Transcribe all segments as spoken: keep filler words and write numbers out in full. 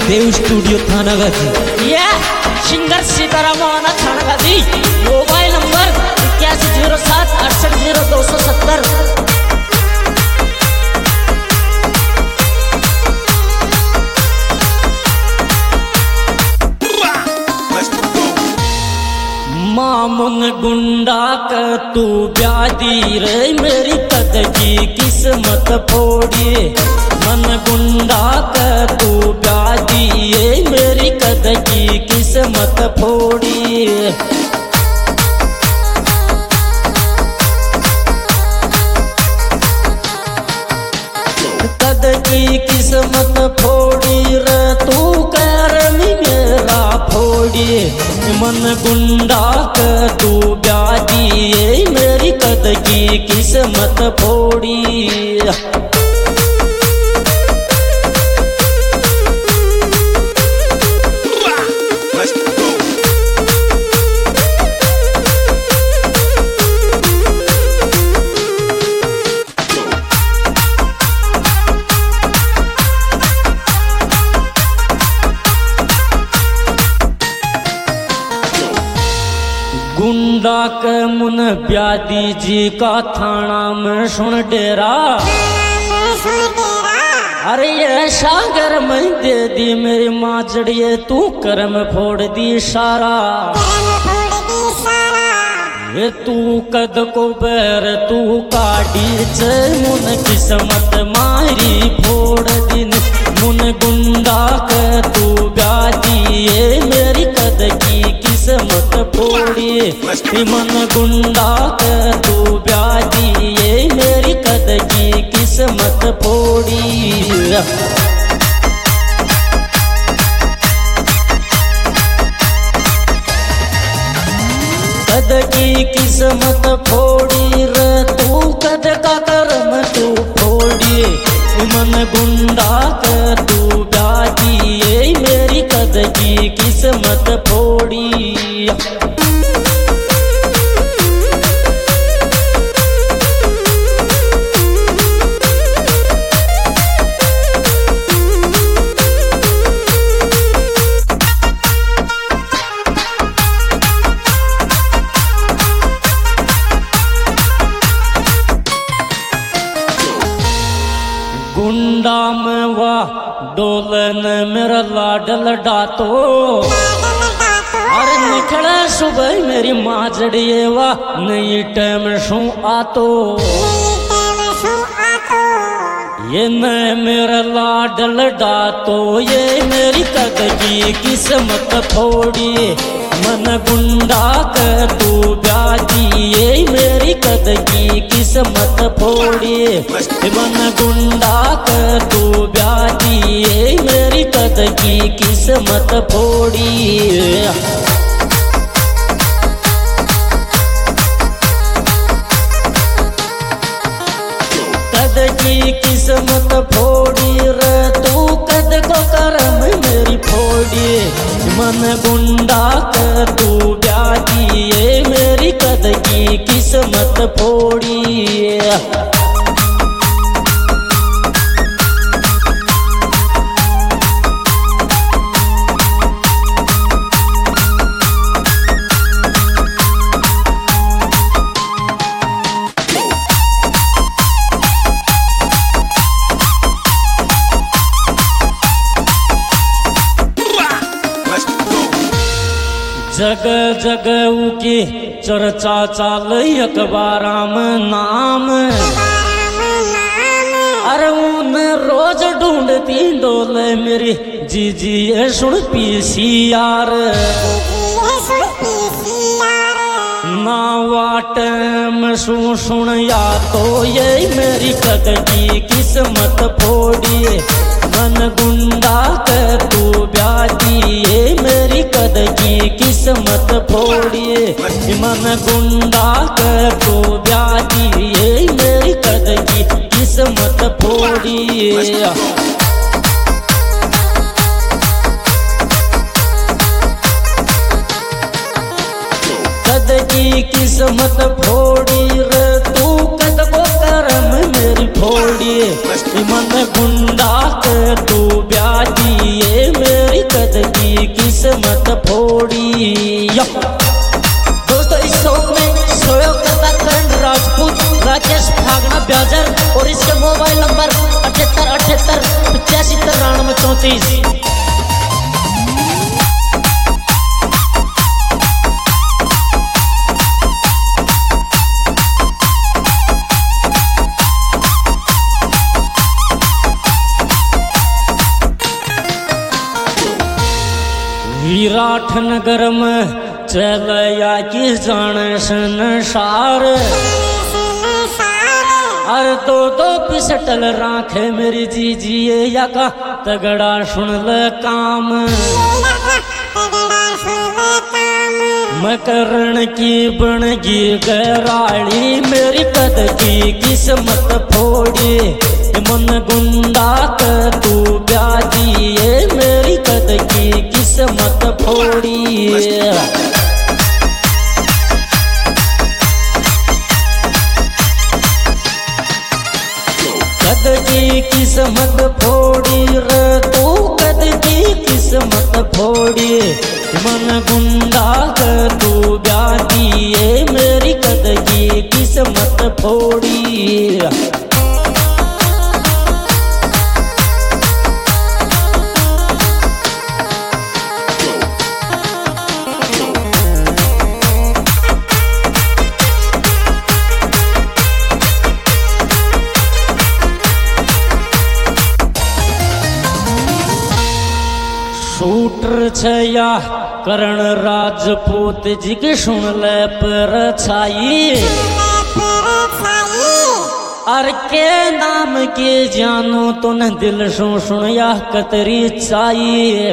देव studio Thanagazi. ये singer Sitaram Mohana Thanagazi. Mobile number इक्यासी zero सात अड़सठ जीरो दो सौ सत्तर। मामुन गुंडा का तू ब्यादी रे मेरी कद की किस्मत फोड़ी। मन गुंडा का तू ब्यादी रे मेरी कद की किस्मत फोड़ी। कद की किस्मत फोड़ी रे तू करम मेरा फोड़ी। मन गुंडा का तू ब्यादी ये मेरी कद की किस्मत फोड़ी। गुंडा के मुन ब्यादी जी का थाना में सुन डेरा। अरे ये सागर में दे दी मेरी माँ जड़िए तू कर्म फोड़ दी सारा। ये तू कद को बैर तू काटी चे मुन किस्मत मारी फोड़ दिन। मुन गुंडा के तू ब्यादी ये मेरी कद की किस्मत फोड़ी। मन गुंडा के तू ब्यादी ये मेरी कद की किस्मत फोड़ी। कद की किस्मत फोड़ी रे तू कद का कर्म तू फोड़ी। मन गुंडा के तू ब्यादी ये मेरी कद की किस्मत फोड़ी। गुंडा में वाह डोलन मेरा लाडल डातो। अरे निकले सुबह मेरी माँ जड़िए वाह नई टाइम शू आतो। ये न मेरा लाडल डातो ये मेरी कद की किस्मत फोड़ी। मन गुंडा के तू ब्यादी ये मेरी कद की किस्मत फोड़ी। मन गुंडा के तू ब्यादी ये मेरी कद की किस्मत फोड़ी। कद की किस्मत फोड़ी रे तू कद को कर्म मेरी फोड़ी। मन गुंडा के तू ब्यादी ये मेरी कद की किस्मत फोड़ी। जग जग की चर्चा चाल अखबारा में नाम। अरे उन रोज ढूंढती डोले मेरी जीजी ये सुन पीसी यार। ना वाटम सु सुन या तो ये मेरी कद की किस्मत फोड़ी। मन गुंडा के तू ब्यादी ये मेरी कद की किस्मत फोड़ी। मन गुंडा के तू ब्यादी ये मेरी कद की किस्मत फोड़ी। कद की किस्मत फोड़ी रे तू कद को कर्म मेरी फोड़ी। मन गुंडा के तू ब्यादी ये मेरी और इसके मोबाइल नंबर अठहत्तर अठहत्तर पचासी तिरानवे चौंतीस। विराट नगर में चलया की जान संसार, अरे दो दो पिसटल राखे मेरी जीजिए या का तगड़ा सुन ले काम। मकरण की बनगी गराड़ी मेरी कद की किस्मत फोड़ी, मन गुंडा कर तू ब्यादिए मेरी कद की किस्मत फोड़ी। कद की किस्मत फोड़ी रे तू कद की किस्मत फोड़ी, मन गुंडा कर तू ब्यादिए मेरी कद की किस्मत फोड़ी। शूटर छया करण राजपूत जी के सुन ले पर छाई, अर के नाम के जानो तो न दिल सु सुन या कतरी चाहिए,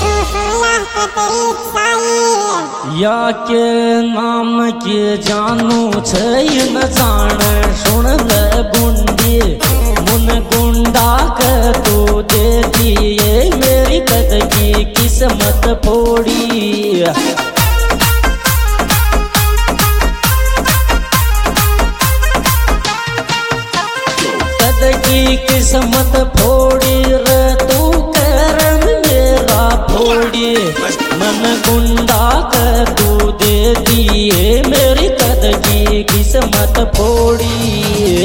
या के नाम के जानो छई न जान सुन ले गुंडी, मुन गुंडा कर तू दे दिए मेरी कद की किस्मत फोड़ी। कद की किस्मत फोड़ी रे तू करम मेरा फोड़ी, मन गुंडा कर तू दे दिए मेरी कद की किस्मत फोड़ी।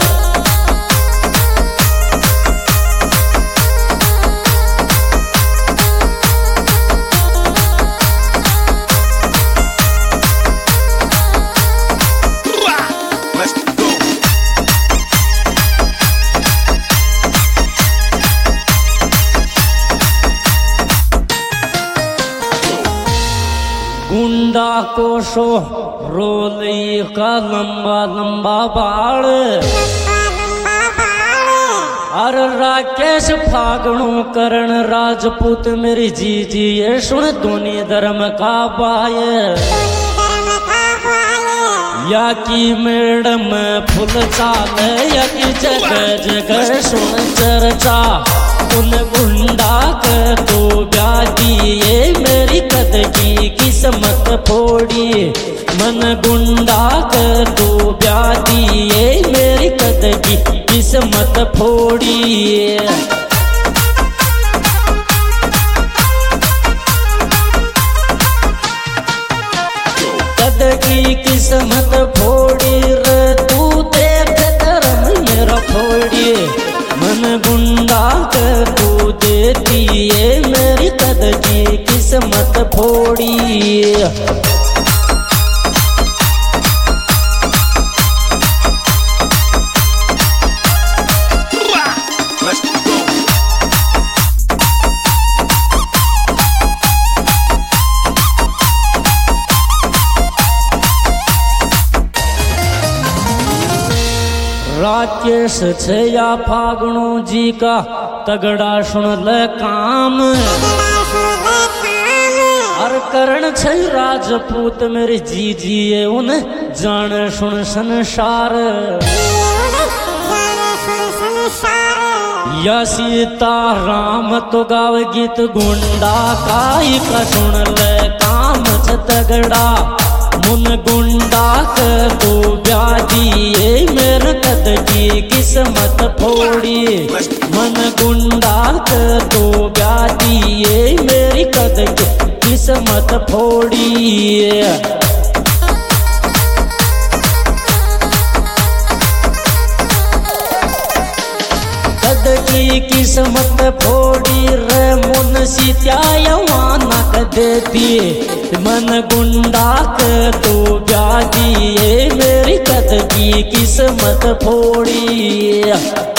गुंडा को शो रोली का लंबा लंबा बाल, और राकेश फागणों करण राजपूत मेरी जीजी ये सुन दोनी धर्म का बाय, या की मैडम फुल चाल या की जगह जगह सुन चर्चा, उन गुंडा कर तो ब्यादिए मेरी कद की किस्मत फोड़ी, मन गुंडा कर तो ब्यादिए मेरी कद की किस्मत फोड़ी। कद की किस्मत फोड़ी रे तू देख धर्म मेरा फोड़ी, मन गुंडा कर तू दे दिए मेरी कद की किस्मत फोड़ी। राकेश छया फागणों जी का तगड़ा सुन ले काम, और करण छै राजपूत मेरे जीजिए उन जान सुन संसार, या सीता राम तो गाव गीत गुंडा काई का सुन ले काम छ तगड़ा, मुन गुंडा कर तो ब्यादिए मेरे कद की किस्मत फोड़ी, मन गुंडा कर तो ब्यादिए मेरी कद की किस्मत फोड़ी। की किस्मत फोड़ी रे मुंशी त्यावाना क देती मन गुंडा क तू ब्याजी, ये मेरी कद की किस्मत फोड़ी।